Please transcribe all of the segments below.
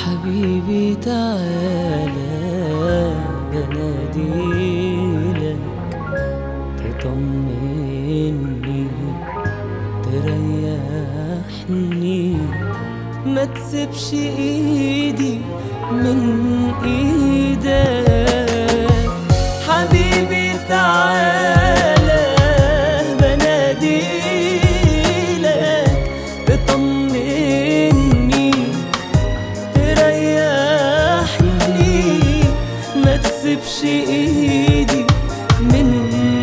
حبيبي تعالى بناديلك تطمني تريحني، ما تسيبش ايدي من ايدك. حبيبي تعالى بناديلك تطمني تريحني، ما تسيبش ايدي من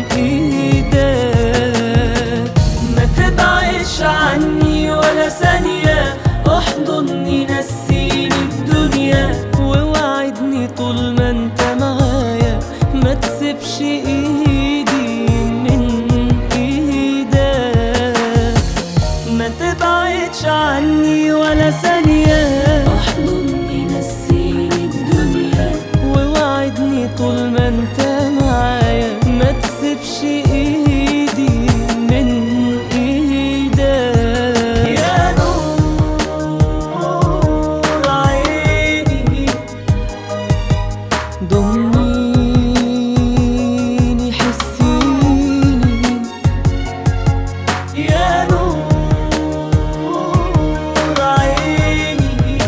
ايدك. ما تبعدش عني ولا ثانية، احضني نسيني الدنيا ووعدني طول ما انت معايا، ما تسيبش ايدي من ايدك. ما تبعدش عني ولا ثانية، احضني نسيني الدنيا ووعدني طول ما انت معايا، ما تسيبش ايدي من ايدك. يا نور عيني ضميني حسيني، يا نور عيني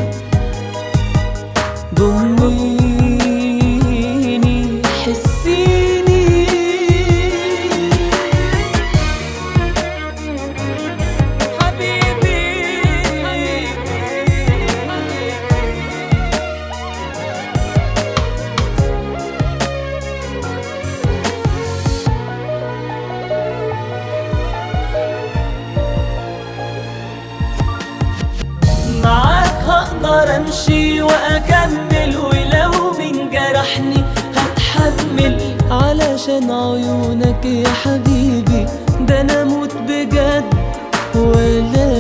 ضميني حسيني. حبيبي معاك هقدر امشي واكمل، ولو من جرحني هتحمل، علشان عيونك يا حبيبي ده انا اموت بجد ولا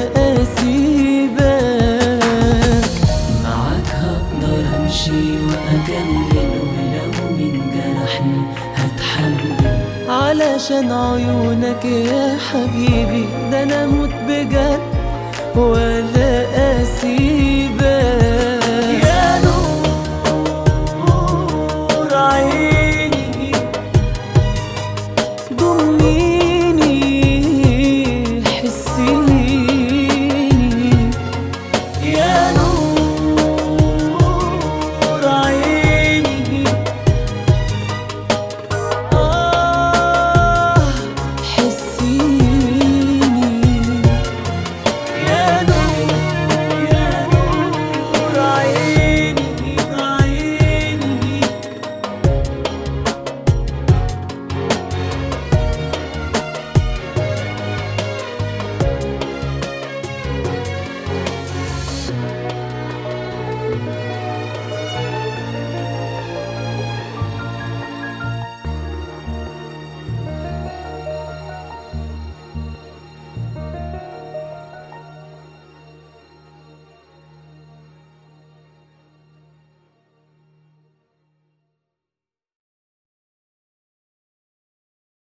اسيبك. معاك هقدر امشي واكمل، ولو من جرحني هتحمل، علشان عيونك يا حبيبي ده انا اموت بجد ولا اسيبك.